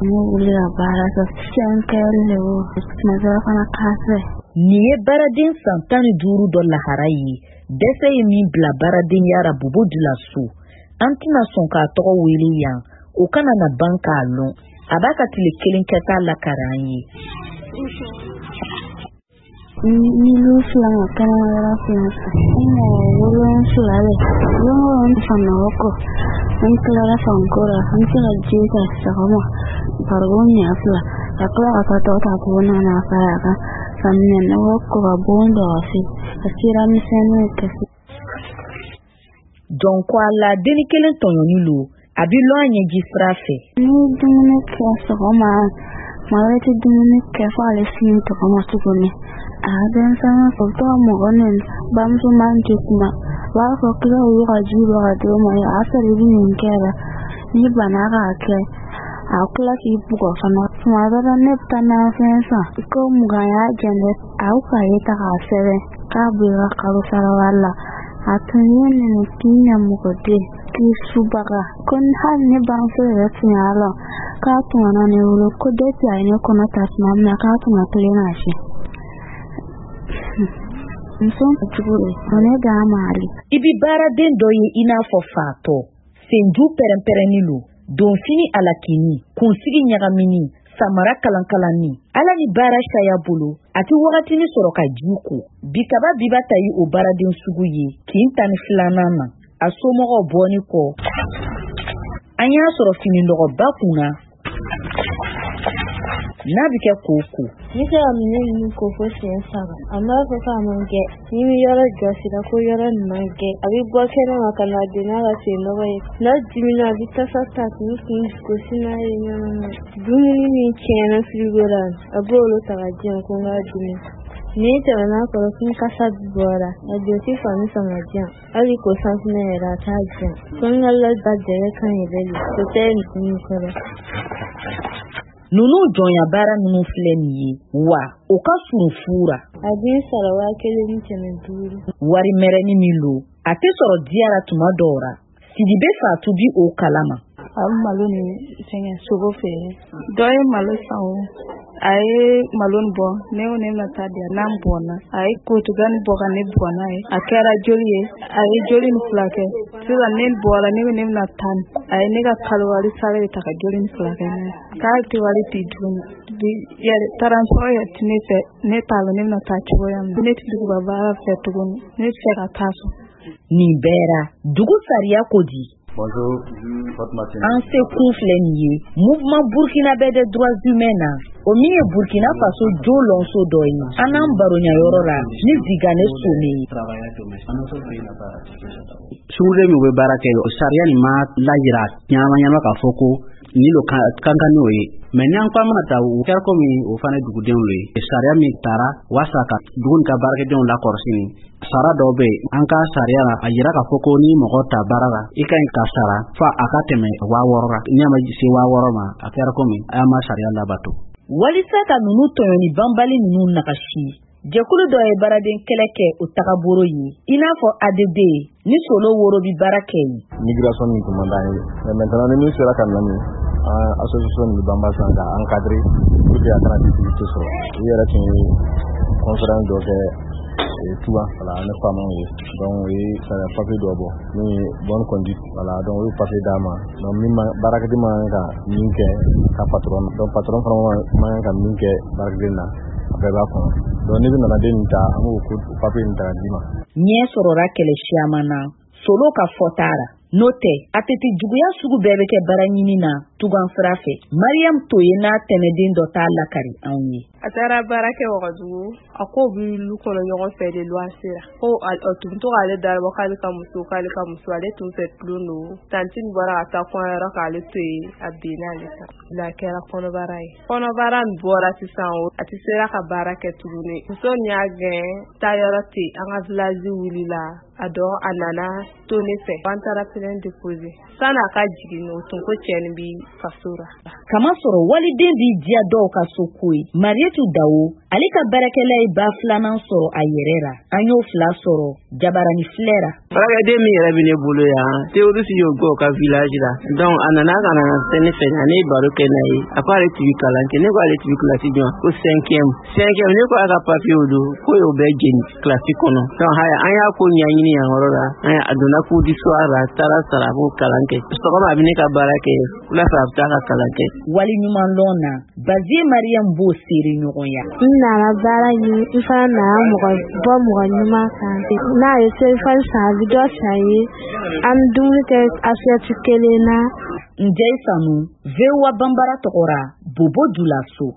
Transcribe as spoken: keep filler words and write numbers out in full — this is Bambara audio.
Ni wuli ka baara kɛ fɛn kɛlen o nazara fana kafɛ. Nin ye baaraden san tan ni duuru dɔ lahara ye. Dɛsɛ ye min bila baaraden yara Bobo Dioulasso. An tɛna sɔn k'a tɔgɔ wele yan. O kana na ban k'a lɔn. A b'a ka tile kelen kɛ k'a lakara an ye. Ni lu fila ka kɛnɛmayɔrɔ fila ina wolonfila le wolonfila ko an tilara fanko la an tɛ ka ji ka sɔgɔma bariko ɲɛ fila ka tila ka taa tɔ ta ko na na fara kan ka minɛnɔgɔ ko ka bon dɔ se ka sira misɛnninw kɛ. Jɔnko a la denni kelen tɔɲɔni lo a bi lɔn a ɲɛji sira fɛ. Ni dumuni kɛ sɔgɔma mara tɛ dumuni kɛ fo ale sini tɔgɔma tuguni. A denmisɛnnin fɔ tɔgɔ mɔgɔ ni bamuso man tɛ kuma b'a fɔ kila olu ka ji bɔ ka d'o ma a sɔrɔ i bɛ nin kɛ la ni bana k'a kɛ a kila k'i bugɔ fana tuma dɔ la ne bɛ taa nafɛn san ko mugan y'a jɛnɛ a y'u ka ye ta k'a sɛbɛn k'a bɛ ka kalo sara wari la a tun ye nin k'i ɲɛmɔgɔ den k'i subaga ko hali ne bamuso yɛrɛ tun y'a la k'a tun na ne wolo ko depuis a ye ne kɔnɔ ta tuma min na k'a tun ka kelen k'a si. Muso jugu ne ga mali. I bi baaraden dɔ ye i n'a fɔ fatɔ. Senju pɛrɛn-pɛrɛnni lo. Donfini alakini. Kunsigi ɲagamini. Samara kalankalani. Ala ni baara saya bolo. A ti wagatini sɔrɔ ka ji ko. Bikaba biba ta yi o baaraden sugu ye. Kin tani filanan na. A somɔgɔw bɔni kɔ. An y'a sɔrɔ fini nɔgɔba kunna. N'a bɛ kɛ koko. Ni sera minɛ ninnu ko fo siɲɛ saba a b'a fɔ k'a man kɛ ni bɛ yɔrɔ jɔsira ko yɔrɔ ɲuman kɛ a bɛ bɔ kɛnɛma ka na don n'a ka sen nɔgɔ ye n'a dimina a bɛ tasa ta k'u kun gosi n'a ye ɲɔgɔn na dumuni min tiɲɛna firigo la a b'olu ta ka diyan ko n k'a dumi ni tɛmɛna kɔrɔ kun kasa bɔra a jɔsi fani sama diyan hali ko sanfinɛ yɛrɛ a t'a diyan ko n ka lada jɛgɛ kan yɛrɛ de o tɛ nin kɔrɔ. Nunu jɔnya baara nunu filɛ nin ye wa o ka surun fura. A b'i sara waa kelen ni kɛmɛ duuru. Wari mɛrɛni min lo a tɛ sɔrɔ diyara tuma dɔw ra. Sidibe Fatu bi o kalama. A malo ni fɛngɛ sogo feere dɔ ye malo san o a ye malo bɔ ne o ne na taa di n'an bɔnna a ye kotugani bɔ ka ne bɔnna ye a kɛra joli ye a ye joli ni fila kɛ sisan ne bɔra ne bɛ ne na tan a ye ne ka kalo wari sara de ta ka joli ni fila kɛ ne k'a tɛ wari ti tuguni bi yɛrɛ transport yɛrɛ ti ne fɛ ne t'a la ne bɛna taa cogoya min ne ti dugu ka baara fɛ tuguni ne tɛ se ka taa so. Nin bɛɛ ra dugu sariya ko di. An se kun filɛ nin ye mouvement burkinabé des droits humains na o min ye Burkina Faso jo lɔnso dɔ ye an n'an baronya yɔrɔ la ni Zigane Sone. Sugude min bɛ baara kɛ sariya nin ma lajira ɲama ɲama k'a fɔ ko ni lo kan kan n'o ye mais n'an ko an mana taa o kɛra komi o fana ye dugudenw ye sariya min taara wasa ka dugu ka baarakɛdenw la kɔrɔsini sara dɔw bɛ an ka sariya la a yira k'a fɔ ko ni mɔgɔ ta baara la i ka ɲi ka sara fa a ka tɛmɛ waa wɔɔrɔ la n'i ma se waa wɔɔrɔ ma a kɛra komi an ma sariya labato. Walisa ka nunu tɔɲɔni banbali nunu nagasi jɛkulu dɔ ye baaraden kɛlɛ kɛ o tagaboro ye i n'a fɔ A D D ni solo woro bi baara kɛ ye. Migration min tun man d'an ye mais maintenant ni min sera ka na ni association ni banba san ka encadrer pour que a kana difficulté sɔrɔ u yɛrɛ tun ye conférence dɔ kɛ tuba voilà ne fama ye donc o ye sariya papier dɔ bɔ min ye bonne conduite voilà donc o ye papier d'a ma donc min ma baarakɛden man kan ka min kɛ ka patron donc patron fana man kan ka min kɛ baarakɛden na a bɛɛ b'a kɔnɔ donc ni bɛ nana den nin ta an b'o papier nin ta ka d'i ma. Ɲɛ sɔrɔra kɛlɛ siaman na solo ka fɔta ra n'o tɛ a tɛ juguya sugu bɛɛ bɛ kɛ baara ɲini na tugan sira fɛ. Mariam Toye n'a tɛmɛden dɔ t'a lakari anw ye. A taara baara kɛ Wagadugu a ko bi lu kɔnɔ ɲɔgɔn fɛ de luwansera ko a tun to k'ale darabɔ k'ale ka muso k'ale ka muso ale tun fɛ tulon don tanti bɔra ka taa kɔɲɔyɔrɔ k'ale to yen a binna ale kan la kɛra kɔnɔbara ye kɔnɔbara min bɔra sisan o a tɛ sera ka baara kɛ tuguni muso min y'a gɛn taa yɔrɔ ten an ka village wulila a dɔn a nana to ne fɛ an taara plainte déposé sani a ka jigin o tun ko cɛ nin bi faso ra. Kama sɔrɔ waliden b'i diya dɔw ka so ko ye Marietu Dawo ale ka baarakɛla ye ba filanan sɔrɔ a yɛrɛ ra. An y'o fila sɔrɔ Jabarani Filɛra. Baarakɛden min yɛrɛ bɛ ne bolo yan terroriste y'o gɔ ka village la donc a nana ka na se ne fɛ ne baro kɛ n'a ye a ko ale tun bɛ kalan kɛ ne ko ale tun bɛ kilasi jɔn ko cinquième cinquième ne ko a ka papier o don ko y'o bɛɛ jeni kilasi kɔnɔ donc haya an y'a ko ɲɛɲini yan yɔrɔ la a donna cours du soir la taara sara a b'o kalan kɛ sɔgɔma a bɛ ne ka baara kɛ wula fɛ a bɛ taa ka kalan kɛ. Wali ɲuman lɔn na Baziye Mariam b'o seere ɲɔgɔn ya. N nana baara ɲini n fana nana mɔgɔ bɔ mɔgɔ ɲuman kan n'a ye selifan san a bɛ dɔ san ye an bɛ dumuni kɛ asiyɛti kelen na. Njɛyi Sanu V O A Bambara tɔgɔra Bobo Dulaso.